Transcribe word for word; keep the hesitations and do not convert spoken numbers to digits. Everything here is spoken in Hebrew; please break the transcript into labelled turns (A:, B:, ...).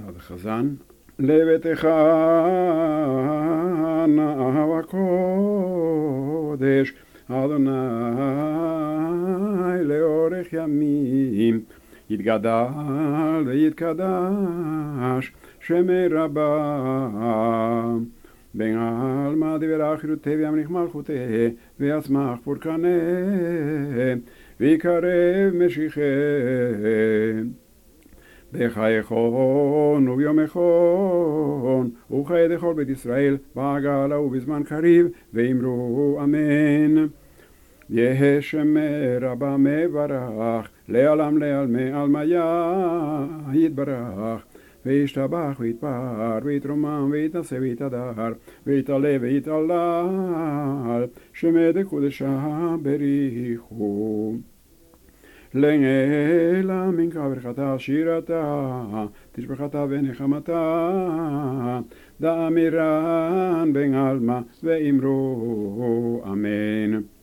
A: החזן. לביתך נאו הקודש, אדוני לאורך ימים. יתגדל ויתקדש שמי רבה. בין עלמא דברה חירותי וימליך מלכותי ויצמח פורקנה ויקרב משיחי. בחייכון וביומכון וחיי דכל בית ישראל בעגלה ובזמן קריב ואמרו אמן. יהא שמי רבה מברך לעלם לעלמי עלמיה יתברך. וישתבח ויתפאר ויתרומם ויתנשא ויתהדר ויתעלה ויתהלל שמי דקודשה בריחו. לעילא מנחה ברכתה שירתה תשבחתה ונחמתה דאמירן בין עלמא ואמרו אמן.